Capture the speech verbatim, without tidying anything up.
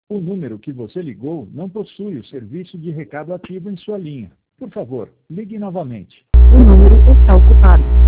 O número que você ligou não possui o serviço de recado ativo em sua linha. Por favor, ligue novamente. O número está ocupado.